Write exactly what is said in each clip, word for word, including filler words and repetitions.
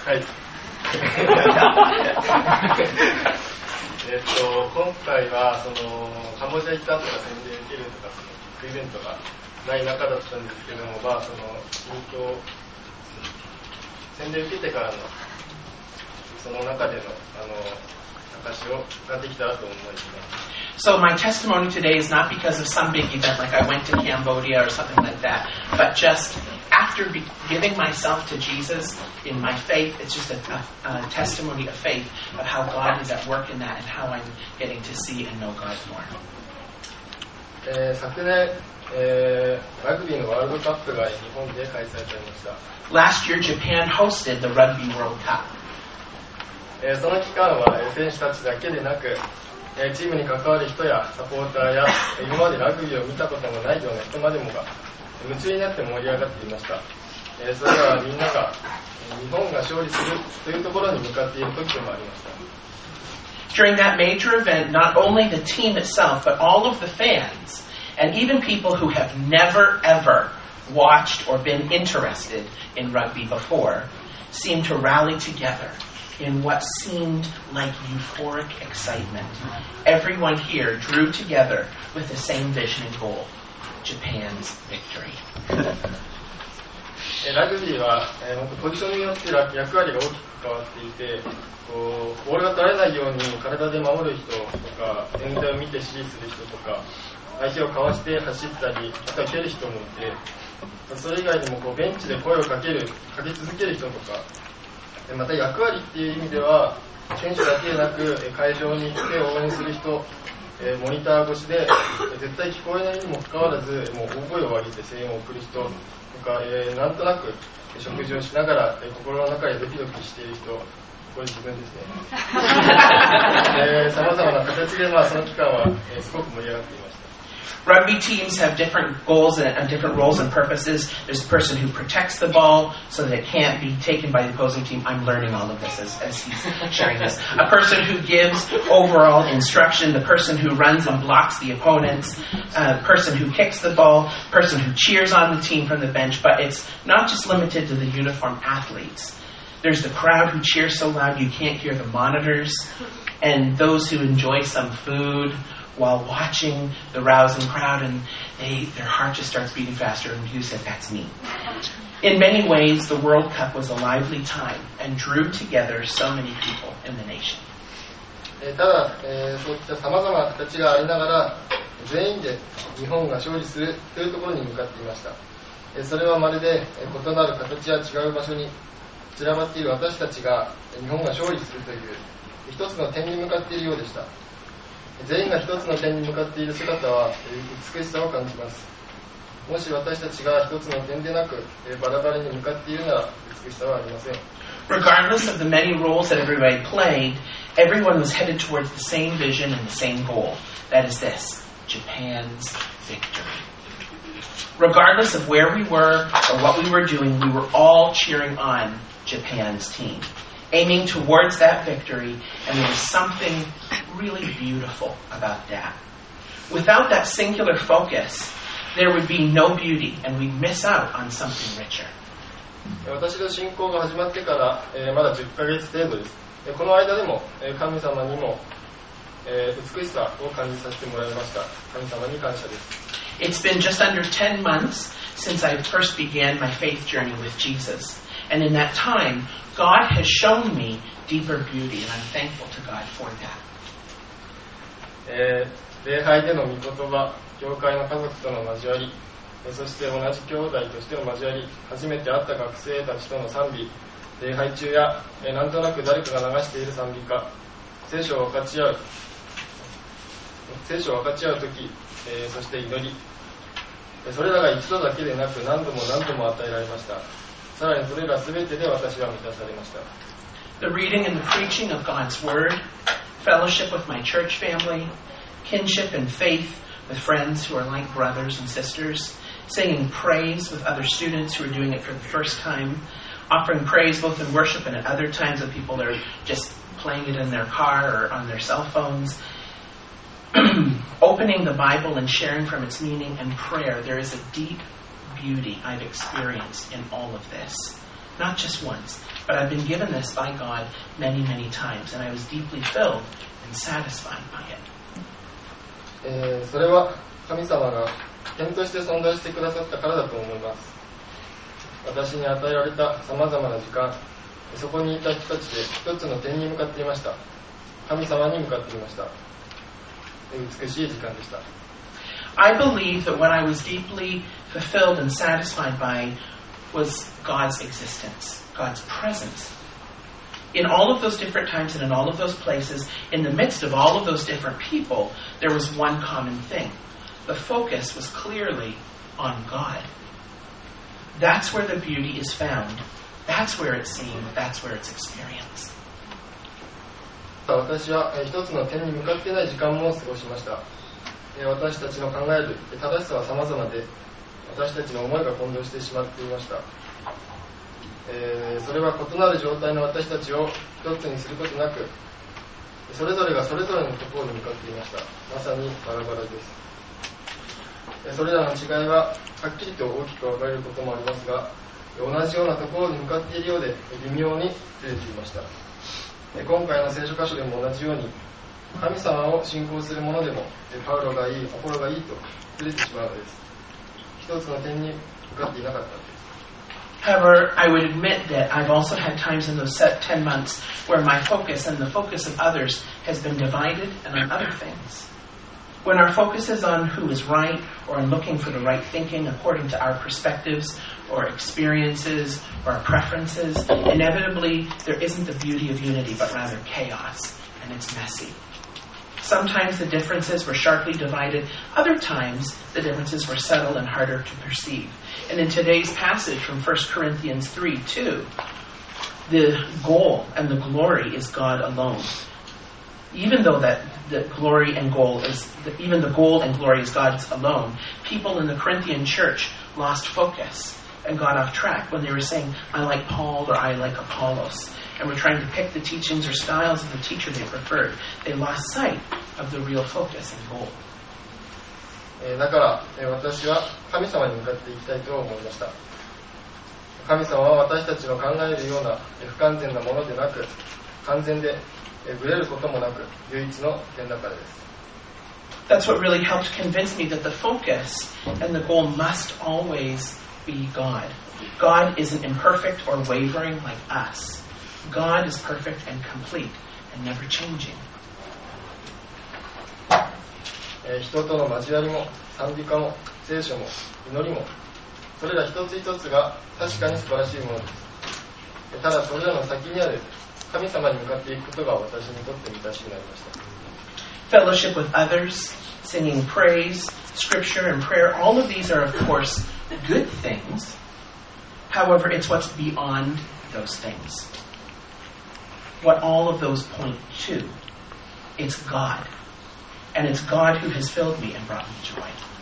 はいえっと今回はそのカンボジア行った後が宣伝受けるとかそのビッグイベントがない中だったんですけども、まあその近況宣伝受けてからのその中でのあの証をができたらと思います。 So my testimony today is not because of some big event like I went to Cambodia or something like that, but just after be- giving myself to Jesus in my faith, it's just a, a, a testimony of faith of how God is at work in that and how I'm getting to see and know God more. えー、昨年、えー、ラグビーのワールドカップが日本で開催されました。 Last year, Japan hosted the Rugby World Cup. えー、その期間は選手たちだけでなく、えー、チームに関わる人やサポーターや今までラグビーを見たこともないような人までもが夢中になって盛り上がっていました。えー、それはみんなが日本が勝利するというところに向かっている時でもありました。 During that major event, not only the team itself, but all of the fans, and even people who have never ever watched or been interested in rugby before, seemed to rally together in what seemed like euphoric excitement. Everyone here drew together with the same vision and goal, Japan's victory. ラグビーは、えー、ポジションによって役割が大きく変わっていて、こうボールが取られないように体で守る人とか、全体を見て指示する人とか、相手をかわして走ったり、また蹴る人もいて、それ以外にもこうベンチで声をかける、かけ続ける人とか、また役割っていう意味では、選手だけでなく会場に行って応援する人、モニター越しで絶対聞こえないにもかかわらず、もう大声を上げて声援を送る人とか、えー、なんとなく食事をしながら心の中でドキドキしている人、これ自分ですね。さまざまな形で、まあ、その期間は、えー、すごく盛り上がっていました。 Rugby teams have different goals and, and different roles and purposes. There's the person who protects the ball so that it can't be taken by the opposing team. I'm learning all of this as, as he's sharing this. A person who gives overall instruction, the person who runs and blocks the opponents, a person who kicks the ball, person who cheers on the team from the bench. But it's not just limited to the uniformed athletes. There's the crowd who cheers so loud you can't hear the monitors, and those who enjoy some food while watching the rousing crowd, and they, their heart just starts beating faster, and you said, that's me. In many ways, the World Cup was a lively time and drew together so many people in the nation. ただ、えー、そういった様々な形がありながら、全員で日本が勝利するというところに向かっていました。それはまるで異なる形や違う場所に散らばっている私たちが日本が勝利するという一つの点に向かっているようでした。全員が一つの点に向かっている姿は美しさを感じます。もし私たちが一つの点でなくバラバラに向かっているなら美しさはありません。 Regardless of the many roles that everybody played, everyone was headed towards the same vision and the same goal. That is this, Japan's victory. Regardless of where we were or what we were doing, we were all cheering on Japan's team, aiming towards that victory, and there was something really beautiful about that. Without that singular focus, there would be no beauty, and we'd miss out on something richer. 私の信仰が始まってから、えー、まだじゅっかげつ程度です。この間でも、えー、神様にも、えー、美しさを感じさせてもらいました。神様に感謝です。 It's been just under ten months since I first began my faith journey with Jesus. And in that time, God has shown me deeper beauty, and I'm thankful to God for that. えー、礼拝での御言葉、教会の家族との交わり、そして同じ兄弟としての交わり、初めて会った学生たちとの賛美、礼拝中や、えー、なんとなく誰かが流している賛美歌、聖書を分かち合う、聖書を分かち合うとき、えー、そして祈り、それらが一度だけでなく何度も何度も与えられました。さらにそれらすべてで私は満たされました。 The reading and the preaching of God's Word, fellowship with my church family, kinship and faith with friends who are like brothers and sisters, singing praise with other students who are doing it for the first time, offering praise both in worship and at other times when people are just playing it in their car or on their cell phones, opening the Bible and sharing from its meaning, and prayer. There is a deep beauty I've experienced in all of this. Not just once, but I've been given this by God many, many times, and I was deeply filled and satisfied by it. えー、それは神様が点として存在してくださったからだと思います。私に与えられたさまざまな時間、そこにいた人たちで一つの点に向かっていました。神様に向かっていました。美しい時間でした。 I believe that what I was deeply fulfilled and satisfied by was God's existence, God's presence. In all of those different times and in all of those places, in the midst of all of those different people, there was one common thing. The focus was clearly on God. That's where the beauty is found. That's where it's seen. That's where it's experienced. 私は一つの点に向かっていない時間も過ごしました。私たちの考える正しさは様々で、私たちの思いが混同してしまっていました。えー、それは異なる状態の私たちを一つにすることなく、それぞれがそれぞれのところに向かっていました。まさにバラバラです。それらの違いははっきりと大きく分かれることもありますが、同じようなところに向かっているようで微妙にずれていました。今回の聖書箇所でも同じように、神様を信仰する者でもパウロがいい、アポロがいいとずれてしまうのです。一つの点に向かっていなかったのです。 However, I would admit that I've also had times in those ten months where my focus and the focus of others has been divided and on other things. When our focus is on who is right or on looking for the right thinking according to our perspectives or experiences or our preferences, inevitably there isn't the beauty of unity but rather chaos, and it's messy. Sometimes the differences were sharply divided. Other times the differences were subtle and harder to perceive. And in today's passage from First Corinthians three two, the goal and the glory is God alone. Even though that the glory and goal is, even the goal and glory is God's alone, people in the Corinthian church lost focus and got off track when they were saying, I like Paul or I like Apollos, and were trying to pick the teachings or styles of the teacher they preferred. They lost sight of the real focus and goal. だから私は神様に向かっていきたいと思いました。神様は私たちの考えるような不完全なものでなく、完全でぶれることもなく唯一の点だからです。 That's what really helped convince me that the focus and the goal must always be God. God isn't imperfect or wavering like us. God is perfect and complete and never changing. 人との交わりも賛美歌も聖書も祈りも、それら一つ一つが確かに素晴らしいものです。ただそれらの先にある神様に向かっていくことが私にとって満たしになりました。 Fellowship with others, singing praise, scripture and prayer, all of these are of course good things. However, it's what's beyond those things. What all of those point to. It's God. And it's God who has filled me and brought me joy.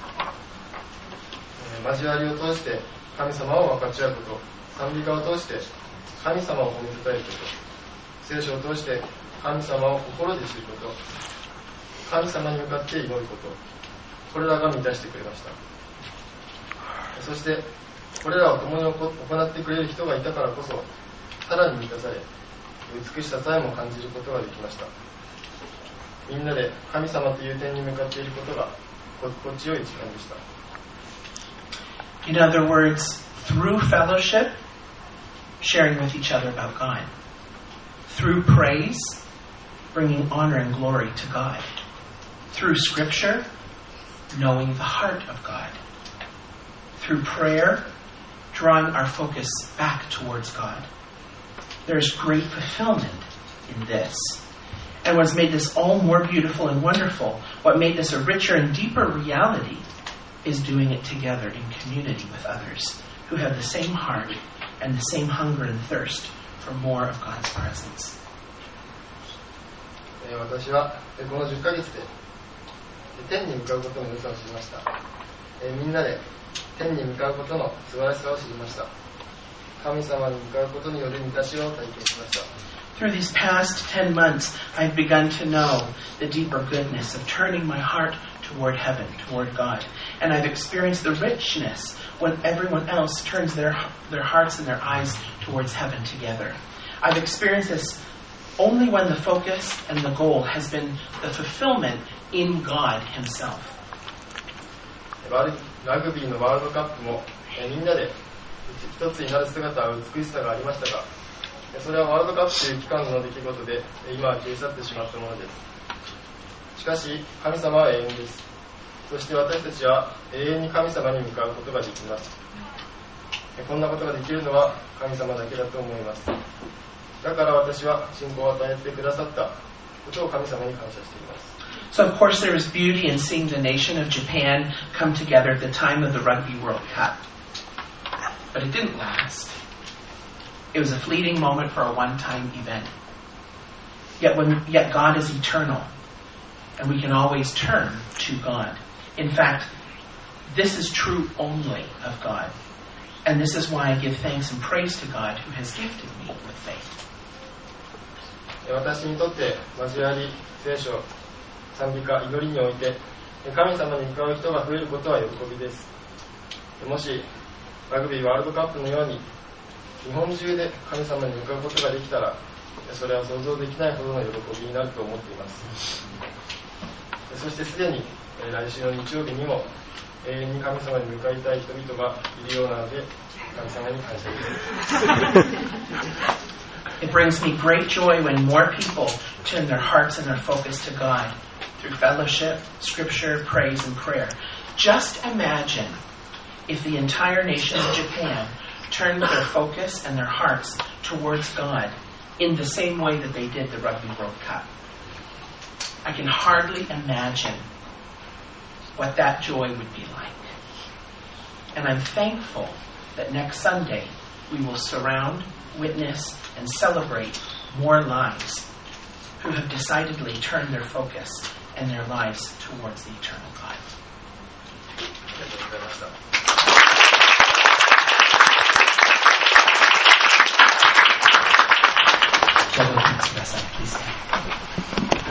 交わりを通して神様を分かち合うこと、賛美歌を通して神様を褒めたたえること、聖書を通して神様を心で知ること、神様に向かって祈ること、これらが満たしてくれました。そしてこれらを共に行ってくれる人がいたからこそ、さらに満たされ、美しささえも感じることができました。みんなで神様という点に向かっていることが心地よい時間でした。 In other words, through fellowship, sharing with each other about God. Through praise, bringing honor and glory to God. Through scripture, knowing the heart of God. Through prayer, drawing our focus back towards God. There's great fulfillment in this. And what's made this all more beautiful and wonderful, what made this a richer and deeper reality, is doing it together in community with others who have the same heart and the same hunger and thirst for more of God's presence. 私はこのじゅっかげつで天に向かうことの良さを知りました。みんなで天に向かうことの素晴らしさを知りました。神様に向かうことによる満たしを体験しました。 Through these past ten months, I've begun to know the deeper goodness of turning my heart toward heaven, toward God, And I've experienced the richness when everyone else turns their, their hearts and their eyes towards heaven together. I've experienced this only when the focus and the goal has been the fulfillment in God Himself. ラグビーのワールドカップもみんなで一つになる姿は美しさがありましたが、それはワールドカップという期間の出来事で今は消え去ってしまったものです。しかし神様は永遠です。そして私たちは永遠に神様に向かうことができます。こんなことができるのは神様だけだと思います。だから私は信仰を与えてくださったことを神様に感謝しています。 So of course there is beauty in seeing the nation of Japan come together at the time of the Rugby World Cup. But it didn't last. It was a fleeting moment for a one-time event. Yet, when, yet God is eternal, and we can always turn to God. In fact, this is true only of God. And this is why I give thanks and praise to God who has gifted me with faith. 私にとって交わり、聖書、賛美歌、祈りにおいて神様に向かう人が増えることは喜びです。もしラグビーワールドカップのように日本中で神様に向かうことができたら、それは想像できないほどの喜びになると思っています。そしてすでに来週の日曜日にも永遠に神様に向かいたい人々がいるようなので、神様に感謝です。 It brings me great joy when more people turn their hearts and their focus to God through fellowship, scripture, praise, and prayer. Just imagine if the entire nation of Japan turned their focus and their hearts towards God in the same way that they did the Rugby World Cup. I can hardly imagine what that joy would be like. And I'm thankful that next Sunday we will surround, witness, and celebrate more lives who have decidedly turned their focus and their lives towards the eternal God. ありがとうございました。